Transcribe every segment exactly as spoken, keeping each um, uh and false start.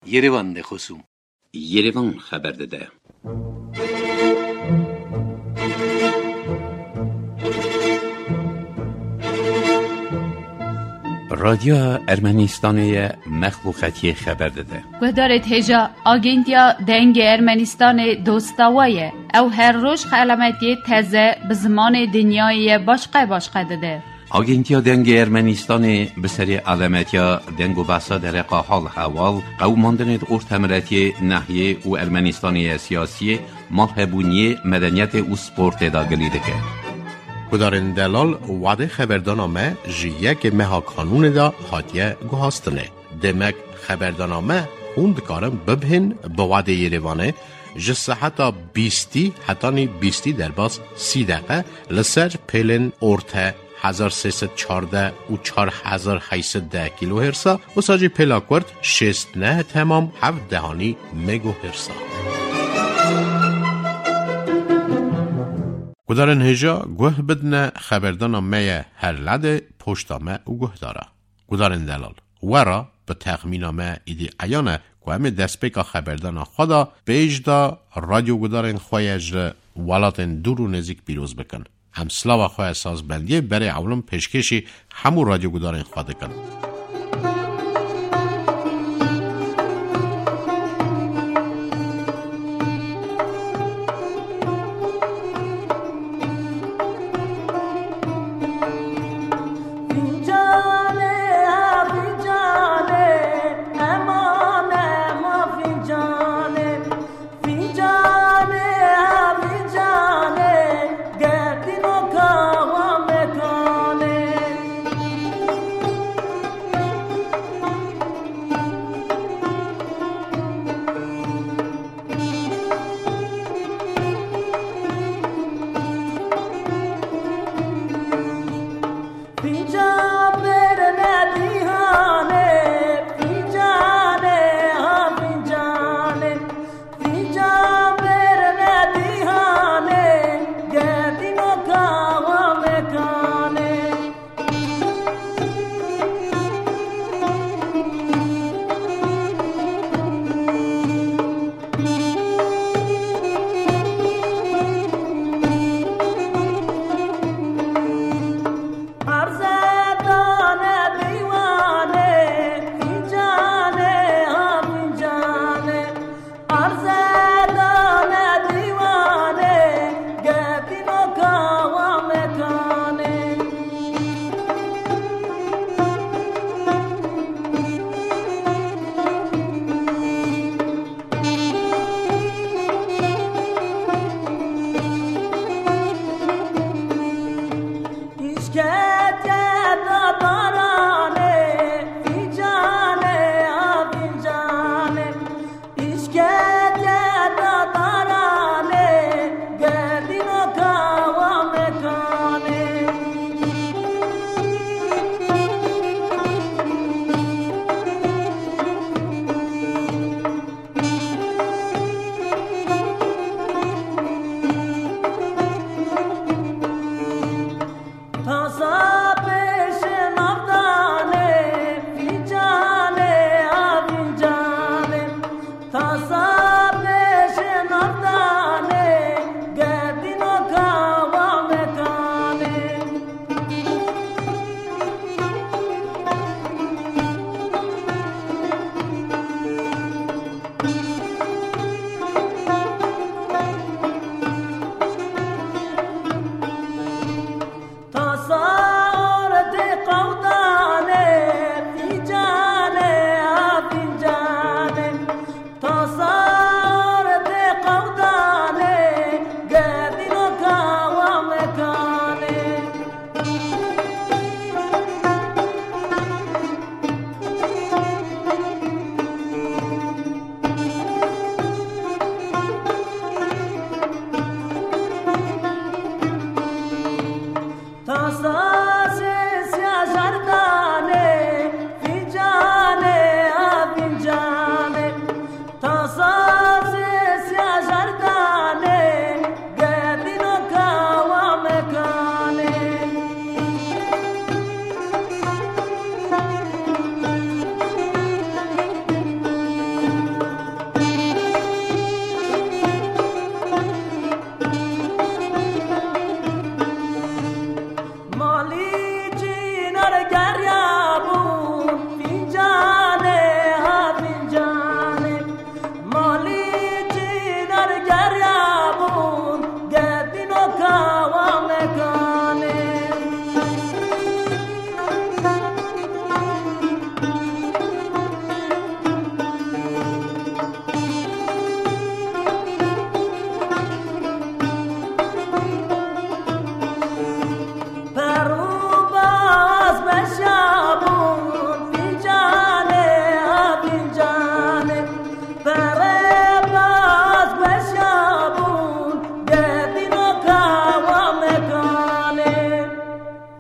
Yerevan de خصوم Yerevan xəbər də. رادیو ارمنستانی مخلوقاتی خبر داده. گذارت هجا آگنتیا دنگ ارمنستان دوستاویه او هر روز خلامتی تازه به زمان دنیای باشقه باشقه داده. آگنتیا دنگ ارمنستان به سری علامتیا دنگ و بحثا در حال حوال قوماندن ارتمراتی ناحیه و ارمنستانی سیاسی محبونی مدنیت و سپورت داگلیده که. کدارن دلال وعده خبردانامه جیه که مها کانون دا هاتیه گوهاستنه. دمک خبردانامه خوند کارم ببهن با وعده یریوانه جسه حتی بیستی حتی بیستی در باز سی دقیقه لسر پیلن ارته هزار سیصد چارده و چار هزار هیصد ده کیلو هرسا و ساجی پیلاکورد شست نه تمام هفت دهانی مگو هرسا. گدارن هجا گوه بدنه خبردانامه هر لده پشتامه و گوه داره. گدارن دلال ورا به تخمینامه ایدی ایانه که همه دست پیکا خبردان خدا بیج دا رادیو گدارن خواهیج ولاتن دور و نزیک بیروز بکن. هم سلاو خواه ساز بندیه برای اولم پیشکشی همو رادیو گدارن خواده کن.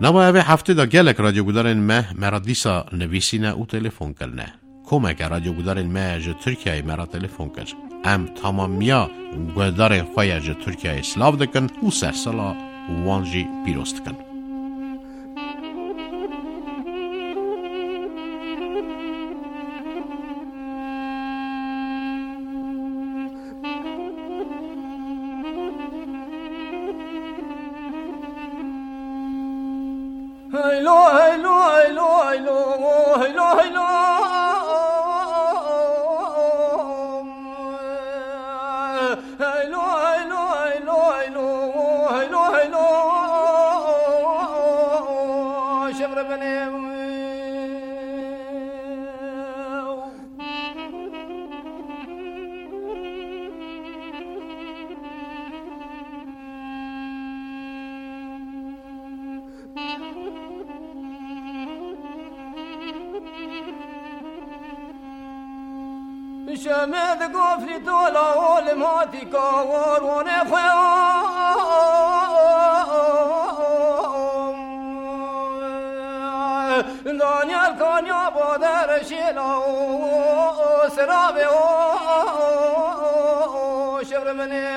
نما اوه هفته دا گلک رادیو گودارن مه مرا دیسا نویسینه او تلفون کرنه. کمک رادیو گودارن مه جه ترکیه مرا تلفون کر. ام تمامیا گودارن خواه جه ترکیه سلاو دکن و سرسلا وانجی پیروست کن. Hello, hello, hello, hello, hello, hello. Hello, hello, hello, hello, hello, hello. شبر بني. شمد قفل طولا والماتي كور ونخوام دانيال كان يا بادر شيلا سرابي شبر مني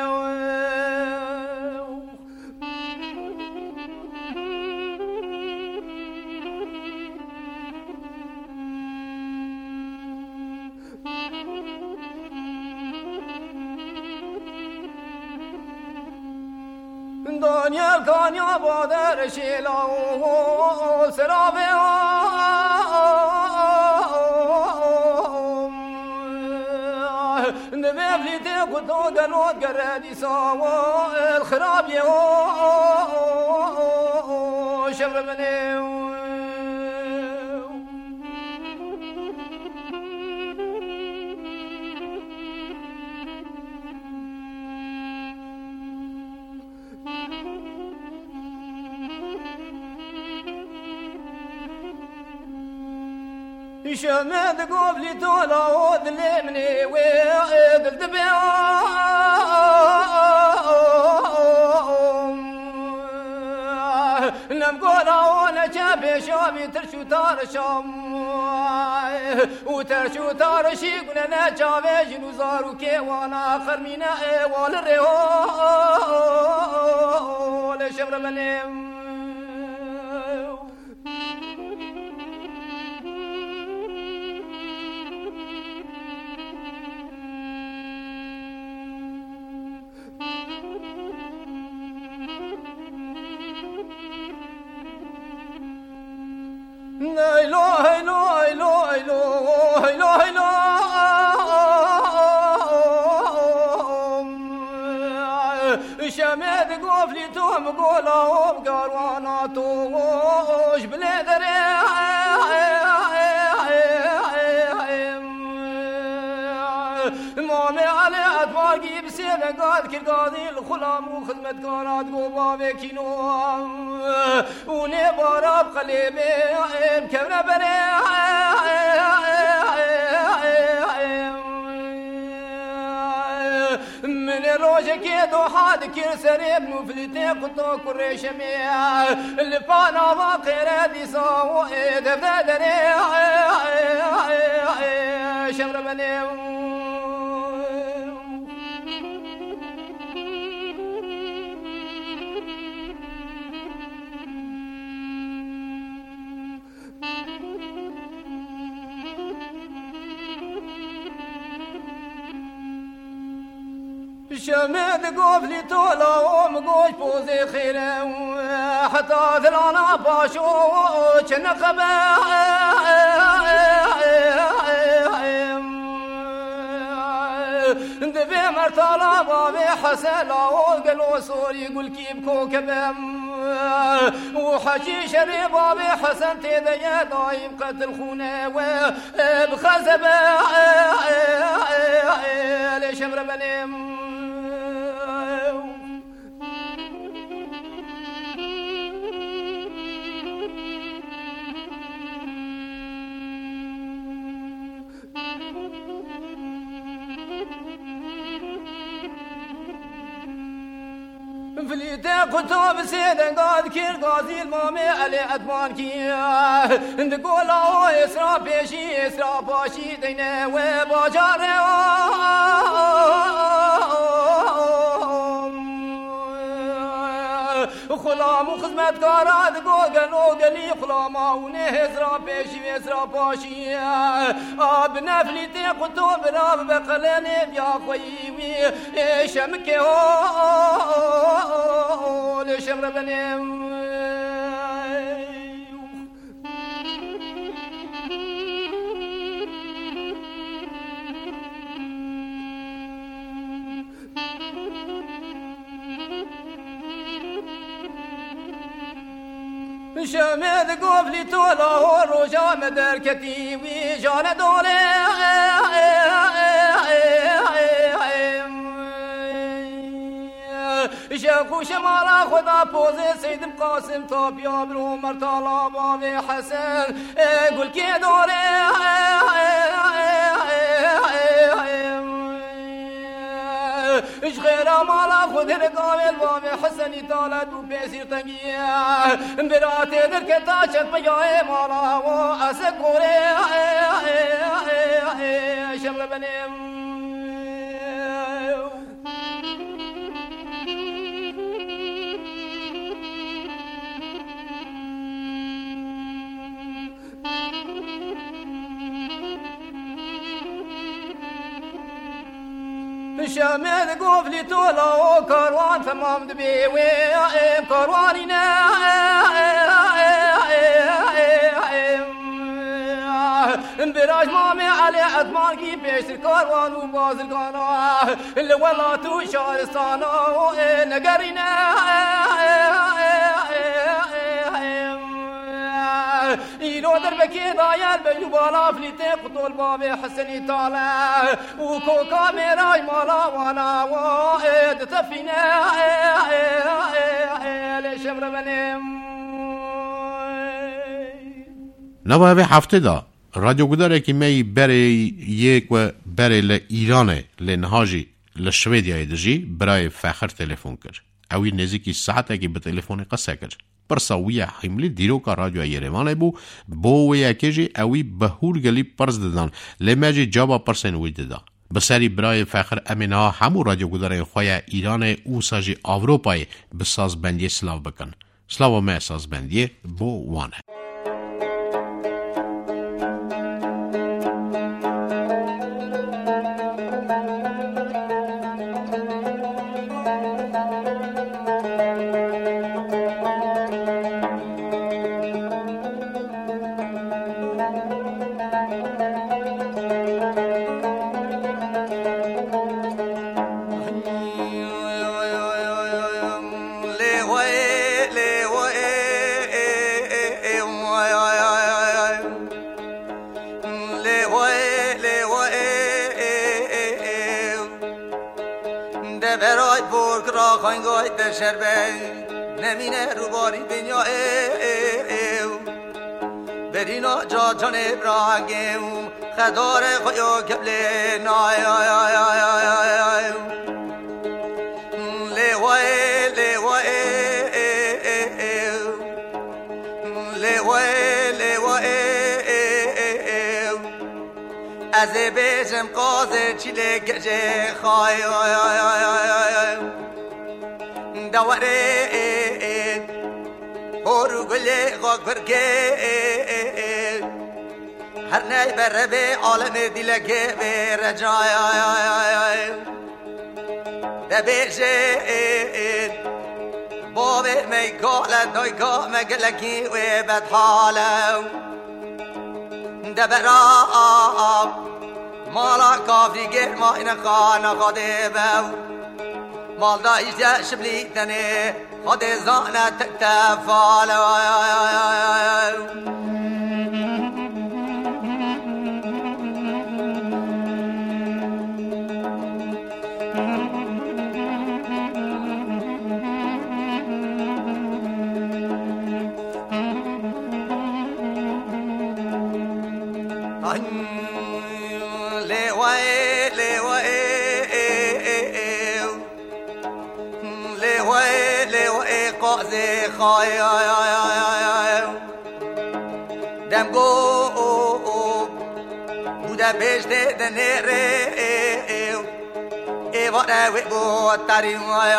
دانیال کانیا بادر شیلا و سرابه نبیلی تی کتو گلوت گردی ساو الخرابی شبر منی شمد قبلي طولا ودلمني ويدل دبيعهم لم قولا وانا جابي شامي ترشو تارشام وترشو تارشي قلنا جابي جنوزارو كي وانا خرمينا والرهو لشبر منهم Hello, hello, hello, hello, hello, hello. شمد قفلي توم قولا وبقروانا توش بلادري مامي علي أطباقي بسيدة قاد كرقاضي الخلام وخدمة قارات قوبا بكينو ونبارا بقليبي بكبرة بري من الروجة كيدو حاد كير سريب نفلتي قطو كريشمي اللي فانا باقي رادي ساو دبدا دري شمر بني شمد قفلي طولا ومقوش بوزي خيرا حتى ذلانا باشو چنقبا دبي مرتالا بابي حسلا وقلو سوري قل كيب كوكبا وحشي شري بابي حسن تيدي دايم قتل خونه وبخزبا لشمر بنيم فليتا قطاب سيدن قاد كير غازي المامي علي أدمان كيا نقول أو إسرا بيشي إسرا باشي دينا وباجاري خلام و خدمت کاراد گوگل و گلی خلاماونه هزرا پیشی و هزرا پاشی آب نفلی تی قطو براب بقلنی بیا خویوی شمکه هو لشم ربنیم شمد قفلي تولا ورجا مدركتي وجان دولي شاكو شمالا خدا بوزي سيد مقاسم طاب يا برو مرتالا بابي حسن قل كي دولي اش غير مالا خذ القابل بابي حسني طالت وبيسير تنقيا براتي دركتا شت بياي مالا واسكوري شمر بنيم شامل قفلي تولا وكروان تمام دبي ويم كروانينا انبراج مامي علي عثمان كي بيش الكروان وباز القانا اللي ولا تو شارستانا نقرينا إيلو دربكي ضايل بيوبالا فليتي قطول بابي حسني طالع وكوكا ميراي مالا وانا واحد تفينا لشمر بنيم نوه هفته دا رادیو گداره که می بری یک و بری لإیرانه لنهاجی لشویدیای دجی برای فخر تلفون کر اوی نزیکی ساعته که به تلفون قصه کر پرساویه حملی دیرو که رادیو ایرمانه بو بو یکیجی اوی بهور گلی پرز دادن لمجی جابا پرسن وی دادا بسری برای فخر امینها همو رادیو گداره خواه ایران او ساجی آوروپای بساز بندی سلاو بکن سلاو ما ساز بندی بو وانه خانگاه در شربه نمینه روباری دنیا برینا جا جان ابراهیم خدار خویا کبله نای لیوه لیوه لیوه لیوه از بیشم قاضر چیله گجه خواهی دواره هورو گله غاق برگه هر نای بره به عالم دیلگه به رجای دبیشه باب میگاله دایگاه مگلگی و بدحاله دبرا مالا کافری گر ما این خانه خاده بو مال دا ایجا شبلی تنه خود زانه تکتفاله خای دم گو بوده بشته دنره ایواره وی بود تاری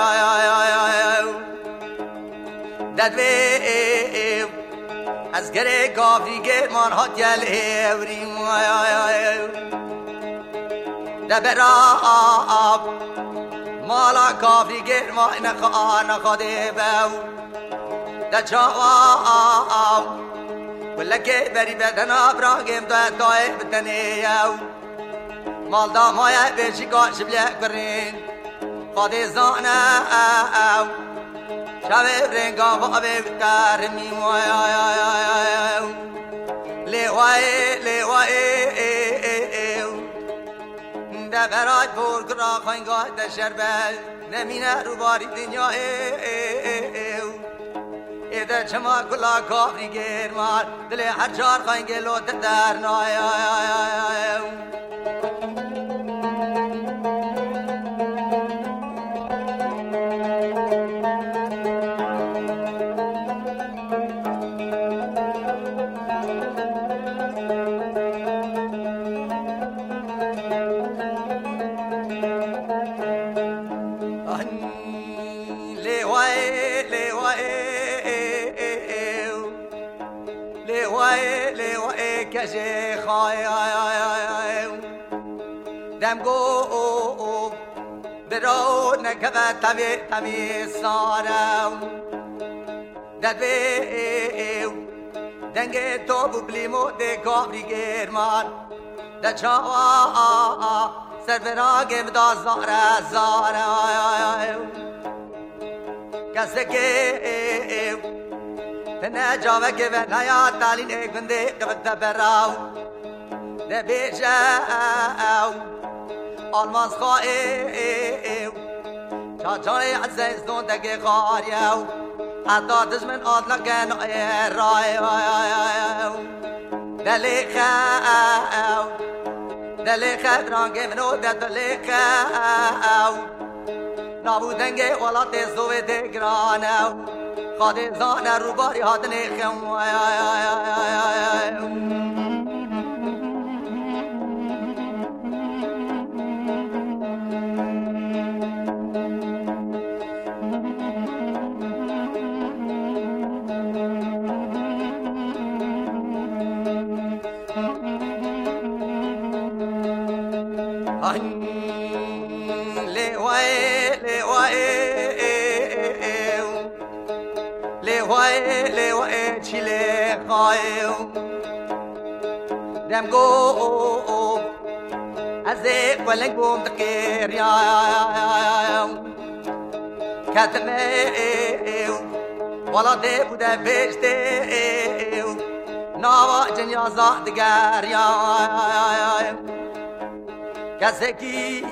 ددوی از گره گافی گرمان ها جل هوری دبرا مالا کافی گرمان نخواه نخواده باو دچاوا ولکه بری بدنا براغم دا دای بدنیاو مال دا مایا بچی کاش بله کرین خود زانه او شب رنگا و بکر می وای لیوای لیوای دبرای پر کرا خنگا دشربل نمینه رو باری دنیا ایده چما کلا کافری گرمان دل هر چار خنگ لوت در نای کسی خواهی دم گو برو نکبه تمی تمی سارم ددوی دنگ تو ببلیمو ده کابری گرمان ده چاوا سر براغم دا زاره زاره کسی که تنه جاوه که به نیا تالین اگنده قبط براو ده بیجاو آلماز خواهی چاچانه عزیز دون دگه خواریو حتی دشمن آدلا کنه رای دلی خواهو دلی خواهو درانگه منو ده دلی خواهو نابودنگه ولات زوه ده گرانو خاده زانه رو باری هاتنه خم دم گو از ولنگ بوم دقیر یا کتمه والا ده بوده بشته نوا جنیا زاد دگر یا کسی کی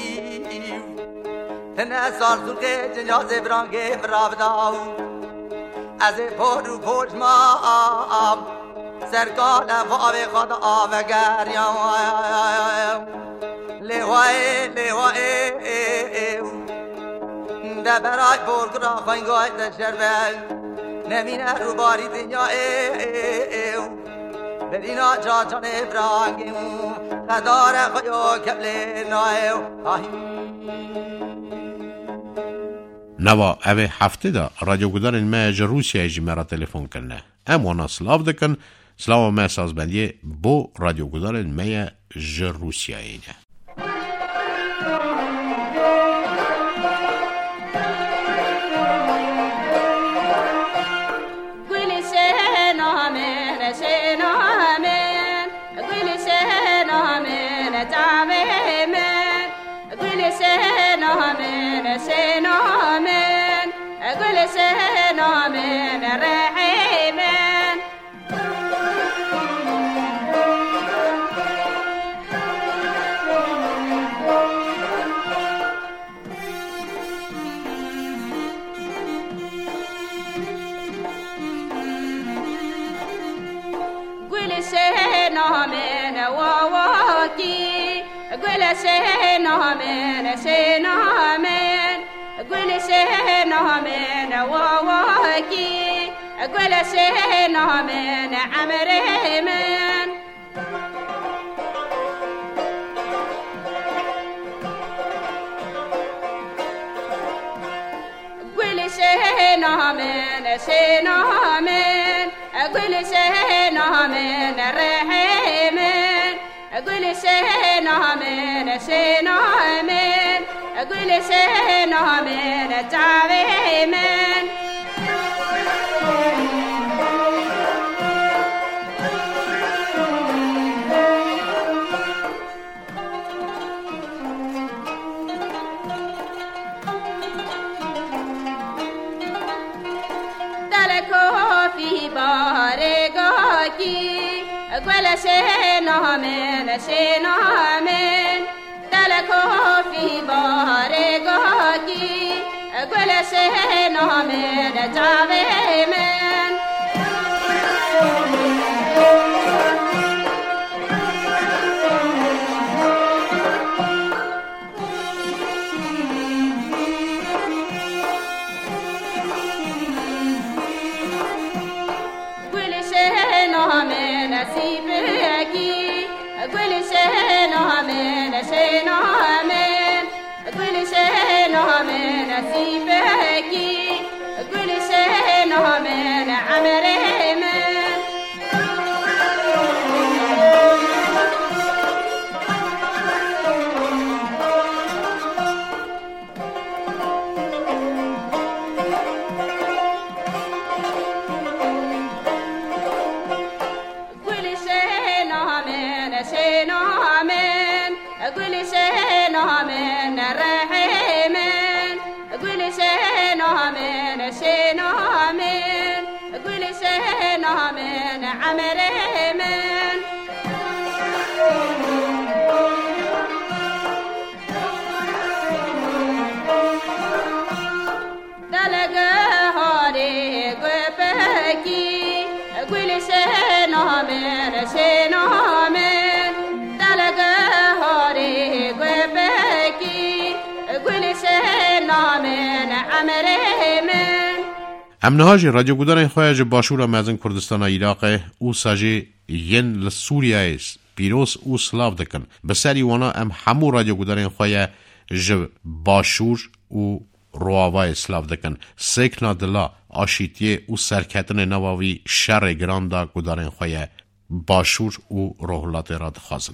تنه سال زوگه جنیا زبرانگه برابداو از پرو پوش ما سرکال فاوی خود آوگر یا لیوای لیوای دبرای پرگرا خنگای دشربل نمینه رو باری دنیا برینا چاچان ابراهیم خدار خیو کبل نایو نوا اوه هفته دا رادیو گودان ما جا روسیه جی مرا تلفون کرنه اموانا سلاف دکن سلاف ما سازبندی بو رادیو گودان ما جا روسیه اینه سينامن سينامن قل سينامن وواكي قول شينا من عمري من قول شينا من شينا من قول شينا من رحيم قول شينا من شينا من قول شينا من تعظيم في بارقاكي قول شينا من شينا من دلكو في بارقاكي قول شينا من جاوي من نسيبكي قول شينا من شينا من قول شينا من نسيبكي قول شينا من عمري من شينا من قول شينا من رحيم قول شينا من شينا من قول شينا من عمري من دلقى هاري قفكي قول شينا من شينا من امنهاج رادیو گودان خواهج باشور مازن کردستان عراق او ساجی ین لسوریا است پیروس او سلاف دکن بسری وانا ام همو رادیو گودان خواهج ج باشور او رواوای سلاف دکن سیکنا دلا آشیتیه او سرکتن نواوی شر گراندا گودان خواهج باشور او روحلات را دخوازن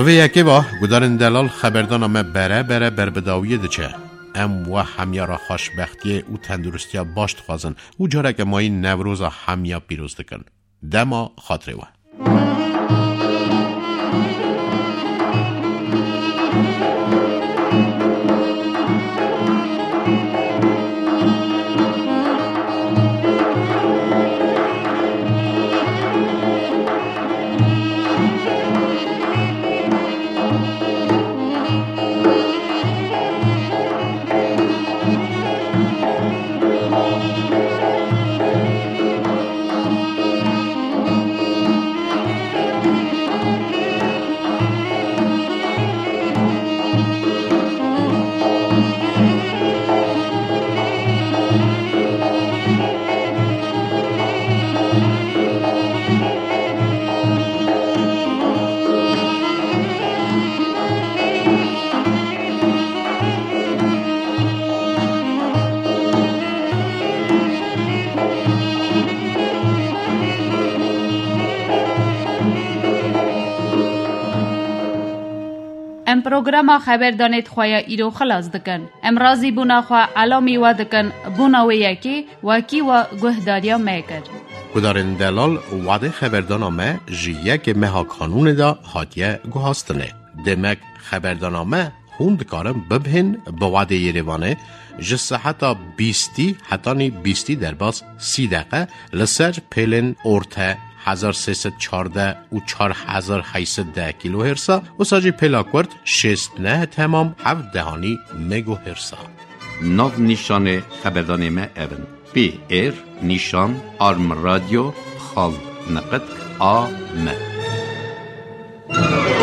دوی یکی با گدارن دلال خبردان همه بره بره بر بداویه دچه ام و همیا را خوشبختی و تندرستی باشت خوازن و جاره که ما این نوروز همیا پیروز دکن دما خاطره و ام پروگرام خبر دانید خواه ایرو خلاص دکن. ام رازی بونا خواه علامی و دکن بونا و یکی وکی و گهداریا میکر. کدارن دلال وعده خبردانامه جیه که مها کانون دا هاتیه گوهاستنه. دمک خبردانامه خوند کارم ببهن با وعده یریوانه جسه حتی بیستی حتی نی بیستی در باز سی دقیقه لسر پیلن ارته هزار سیصد چارده و چار هزار هیصد ده کیلو هرسا و ساجی پلاکورد شست نه تمام هفت دهانی مگو هرسا. ناو نشان خبردان ما اون پی ایر نشان آرم رادیو خال نقد آ م